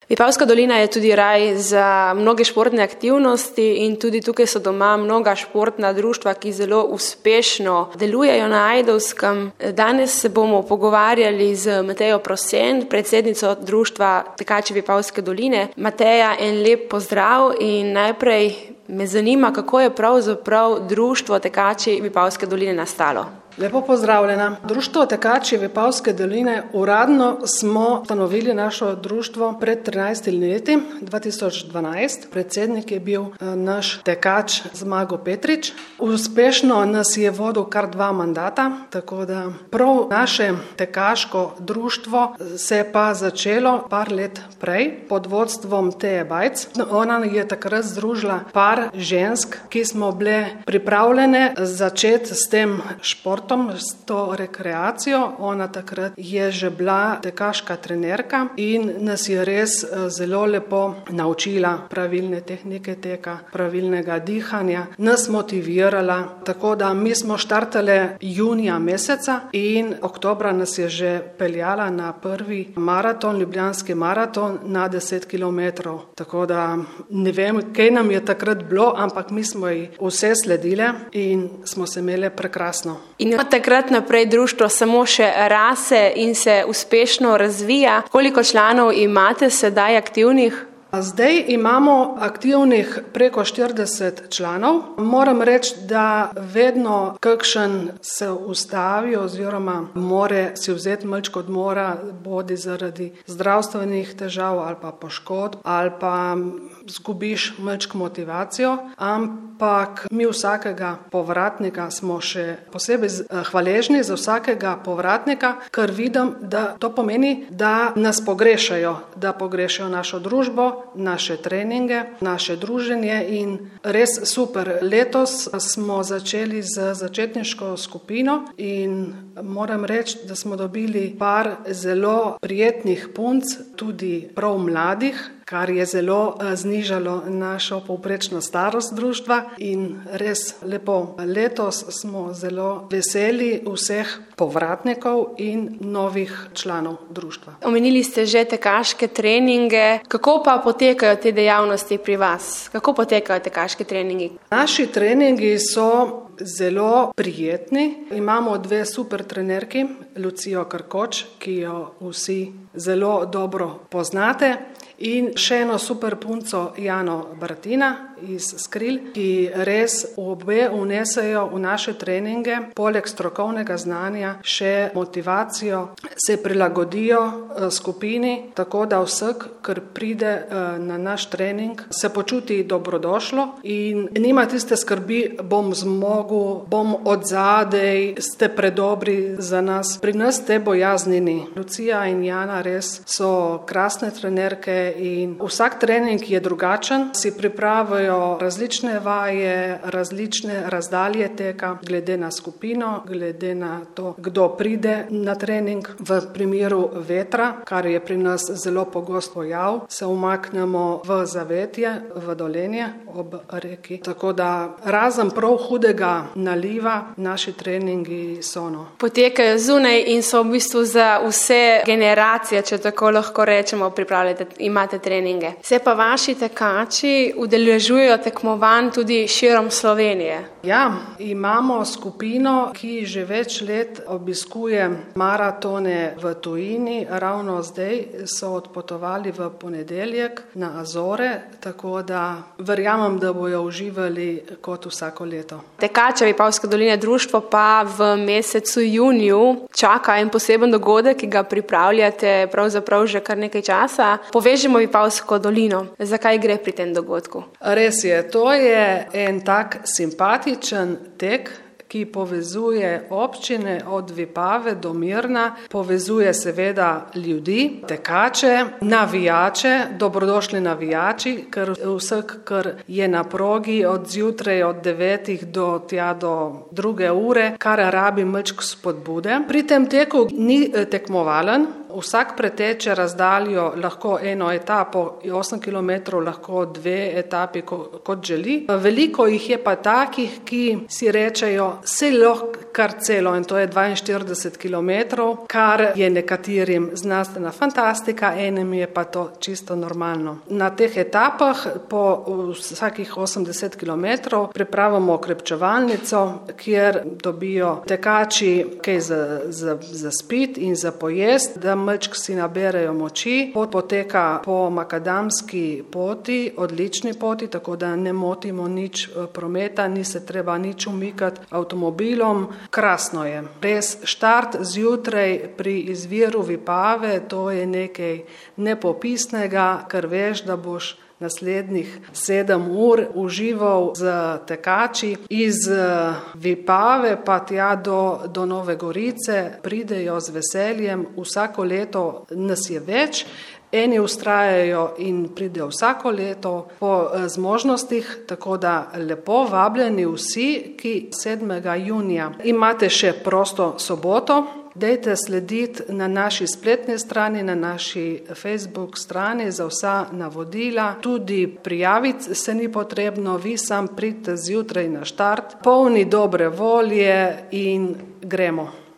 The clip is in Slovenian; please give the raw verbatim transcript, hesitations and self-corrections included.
Vipavska dolina je tudi raj za mnoge športne aktivnosti in tudi tukaj so doma mnoga športna društva, ki zelo uspešno delujejo na Ajdovskem. Danes se bomo pogovarjali z Matejo Prosen, predsednico društva Tekači Vipavske doline. Mateja, en lep pozdrav in najprej me zanima, kako je pravzaprav društvo Tekači Vipavske doline nastalo. Lepo pozdravljena. Društvo Tekači Vipavske doline, uradno smo ustanovili naše društvo pred trinajstimi leti, dva tisoč dvanajst. Predsednik je bil naš tekač Zmago Petrič. Uspešno nas je vodil kar dva mandata, tako da prav naše tekaško društvo se je pa začelo par let prej pod vodstvom Teje Bajc. Ona je takrat združila par žensk, ki smo bile pripravljene začeti s tem športom, s to rekreacijo. Ona takrat je že bila tekaška trenerka in nas je res zelo lepo naučila pravilne tehnike teka, pravilnega dihanja, nas motivirala, tako da mi smo štartali junija meseca in oktobra nas je že peljala na prvi maraton, ljubljanski maraton na deset kilometrov. Tako da ne vem, kaj nam je takrat bilo, ampak mi smo ji vse sledile in smo se imeli prekrasno. In od takrat naprej društvo samo še rase in se uspešno razvija. Koliko članov imate sedaj aktivnih? Zdaj imamo aktivnih preko štirideset članov. Moram reči, da vedno kakšen se ustavi oziroma more si vzeti malčko odmora, bodi zaradi zdravstvenih težav ali pa poškodb ali pa zgubiš malčko motivacijo, ampak mi vsakega povratnika smo še posebej hvaležni za vsakega povratnika, ker vidim, da to pomeni, da nas pogrešajo, da pogrešajo našo družbo, naše treninge, naše druženje in res super. Letos smo začeli z začetniško skupino in moram reči, da smo dobili par zelo prijetnih punc, tudi prav mladih, kar je zelo znižalo našo povprečno starost društva in res lepo. Letos smo zelo veseli vseh povratnikov in novih članov društva. Omenili ste že tekaške treninge. Kako pa potekajo te dejavnosti pri vas? Kako potekajo tekaški treningi? Naši treningi so zelo prijetni. Imamo dve super trenerki, Lucijo Krkoč, ki jo vsi zelo dobro poznate, in še eno super punco Jano Bratina iz Skril, ki res obe vnesejo v naše treninge, poleg strokovnega znanja, še motivacijo, se prilagodijo skupini, tako da vsak, ker pride na naš trening, se počuti dobrodošlo in nima tiste skrbi, bom zmogel, bom odzadej, ste predobri za nas. Pri nas te bojazni ni. Lucija in Jana res so krasne trenerke in vsak trening je drugačen, si pripravijo različne vaje, različne razdalje teka, glede na skupino, glede na to, kdo pride na trening. V primeru vetra, kar je pri nas zelo pogost pojav, se umaknemo v zavetje, v Dolenje ob reki. Tako da razen prav hudega naliva, naši treningi so no. Potekajo zunaj in so v bistvu za vse generacije, če tako lahko rečemo, pripravljate, imate treninge. Se pa vaši tekači udeležujejo tekmovanj tudi širom Slovenije. Ja, imamo skupino, ki že več let obiskuje maratone v tujini. Ravno zdaj so odpotovali v ponedeljek na Azore, tako da verjamem, da bojo uživali kot vsako leto. Tekači Vipavske doline društvo pa v mesecu juniju čaka en poseben dogodek, ki ga pripravljate pravzaprav že kar nekaj časa. Povežimo Vipavsko dolino. Zakaj gre pri tem dogodku? Res je, to je en tak simpatičen tek, ki povezuje občine od Vipave do Mirna, povezuje seveda ljudi, tekače, navijače, dobrodošli navijači, ker vsak, kar je na progi od zjutraj od devetih do tja do druge ure, kar rabi malčko spodbude. Pri tem teku ni tekmovalen, Vsak preteče razdaljo, lahko eno etapo, osem kilometrov, lahko dve etapi, kot želi. Veliko jih je pa takih, ki si rečejo, se lahko kar celo, in to je dvainštirideset kilometrov, kar je nekaterim znanstvena fantastika, enim je pa to čisto normalno. Na teh etapah po vsakih osemdeset kilometrov pripravimo okrepčevalnico, kjer dobijo tekači kaj za, za, za spit in za pojest, da malček si naberejo moči. Pot poteka po makadamski poti, odlični poti, tako da ne motimo nič prometa, ni se treba nič umikati avtomobilom. Krasno je. Res štart zjutraj pri izviru Vipave, to je nekaj nepopisnega, ker veš, da boš naslednjih sedem ur užival z tekači. Iz Vipave pa tja do, do Nove Gorice pridejo z veseljem, vsako leto nas je več. Eni ustrajajo in pridejo vsako leto po zmožnostih, tako da lepo vabljeni vsi, ki sedmega junija imate še prosto soboto. Dajte slediti na naši spletni strani, na naši Facebook strani za vsa navodila. Tudi prijaviti se ni potrebno, vi sam pridite zjutraj na štart, polni dobre volje in gremo.